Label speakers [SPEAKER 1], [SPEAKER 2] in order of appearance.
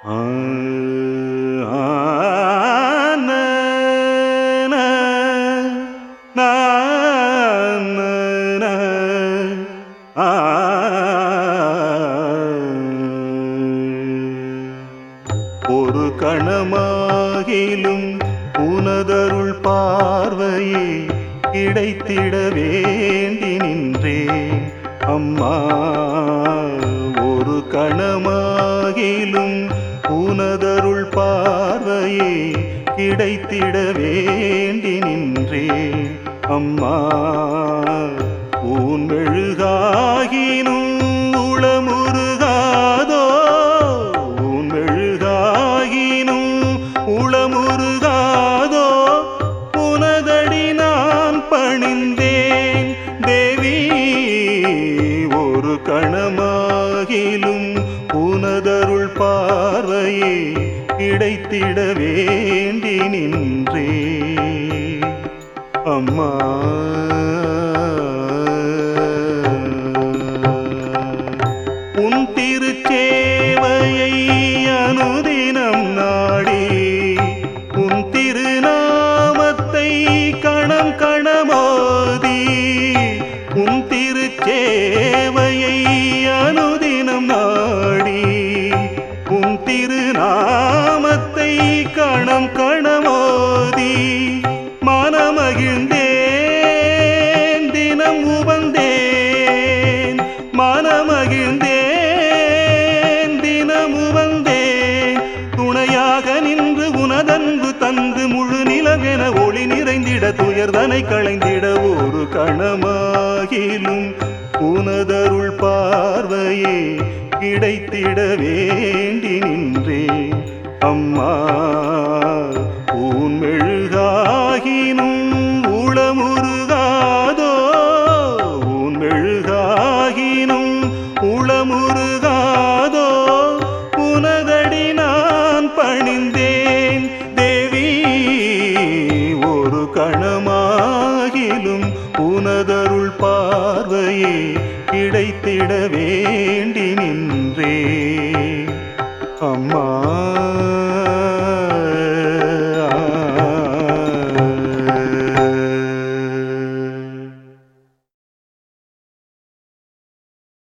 [SPEAKER 1] ஆ ஆன ஒரு கணமாகிலும் உனதருள் பார்வையே கிடைத்திட வேண்டி நின்றேன் அம்மா. ஒரு கணமாகிலும் உனதருள் பார்வையே கிடைத்திட வேண்டி நின்றேன் அம்மா. ஊன் மெழுகாகினும் உளமுருகாதோ, ஊன் மெழுகாகினும் உளமுருகாதோ, உனதடி நான் பணிந்தேன் தேவி. ஒரு கணமாகிலும் உனதருள் பார்வையே கிடைத்திட வேண்டி நின்றே அம்மா. உன் திருச்சேவையை அனுதினம் நாடி, உன் திருநாமத்தை கணம் கணமோதி, உன் திருச்சேவையை அனுதினம் நாடி, உன் திருநாமத்தை கணம் கணமோதி, மனமகிழ்ந்தேன் தினம் உவந்தேன், மனமகிழ்ந்தேன் தினம் உவந்தேன். துணையாக நின்று உனதன்பு தந்து முழு நிலவென ஒளி நிறைந்திட, துயர்தனை களைந்திட, ஒரு கணமாகிலும் உனதருள் பார்வையே கிடைத்திட வேண்டி நின்றேன் அம்மா. ஊன் மெழுகாகினும் உளமுருகாதோ, ஊன் மெழுகாகினும் உளமுருகாதோ, உனதடி நான் பணிந்தேன் தேவி. ஒரு கணமாகிலும் உனதருள் பார்வையே கிடைத்திட வேண்டி நின்றே அம்மா.